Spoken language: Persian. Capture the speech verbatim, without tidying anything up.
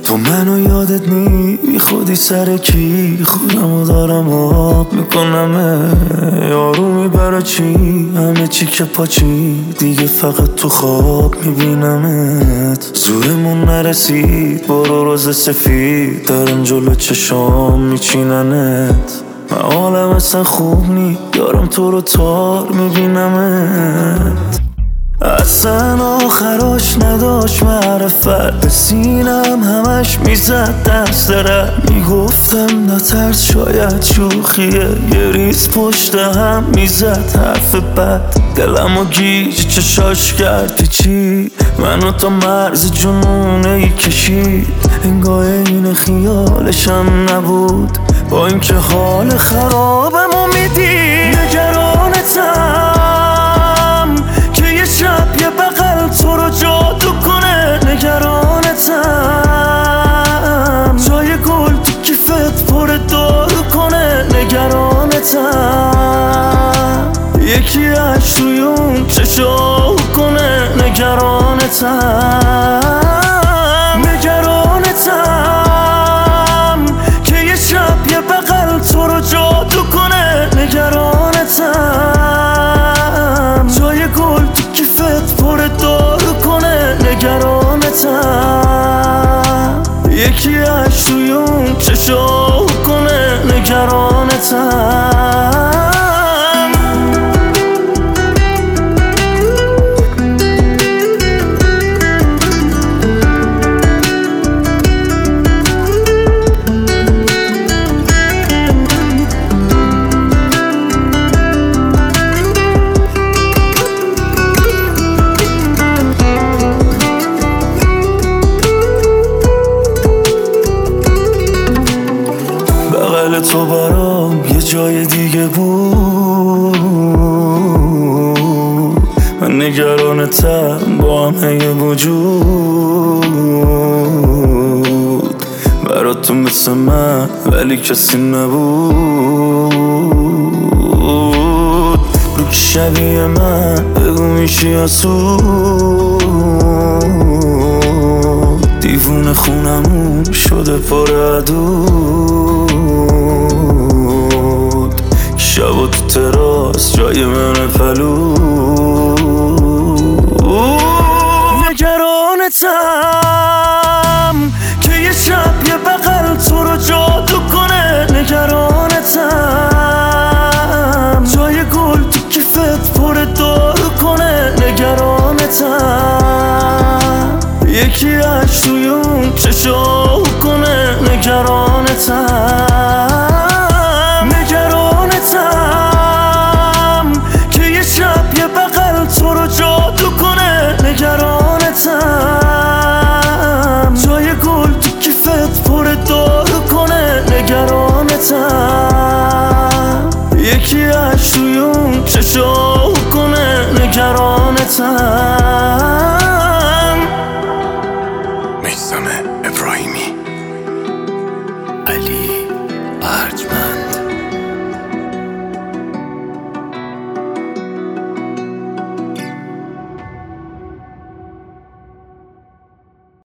تو منو یادت نی بی خودی سر کی خودمو دارم آب میکنم یارومی برا چی همه چی که پاچی دیگه فقط تو خواب میبینمت زورمون نرسید برو روز سفید دارم جلو چشام میچیننت من حالم اصلا خوب نی دارم تو رو تار میبینمت اصلا آخراش نداشت معرفت به سینم همش میزد دست رد میگفتم نترس شاید شوخیه یه ریز پشت هم میزد حرف بد دلم و گیج چشاش کردی چی منو تا مرز جنونه ای کشید انگاه این خیالشم نبود با اینکه حال خرابمو میدی نگرانتم که یه شب یه بغل تو رو جادو کنه نگرانتم جای گل تو کیفت پر دارو کنه نگرانتم یکی اش توی اون چشاو کنه نگرانتم نگرانتم که یه شب یه بغل تو رو جادو کنه نگرانتم جای گل تو کیفت پر دارو کنه نگرانتم یکی اش توی اون چشاو کنه نگرانتم تو برام یه جای دیگه بود من نگرانتم با همه وجود برات تو مثل من ولی کسی نبود رو که شبیه من بگو میشی آسود دیوونه خونمون شده پر عدود شب و تو تراس جای من پلود نگرانتم که یه شب یه بغل تو رو جادو کنه نگرانتم جای گل تو کیفت پر دارو کنه نگرانتم یکی اش توی اون چشاو کنه نگرانتم نگرانتم که یه شب یه بغل تو رو جادو کنه نگرانتم جای گل تو کیفت پر دارو کنه نگرانتم یکی اش توی اون چشاو کنه نگرانتم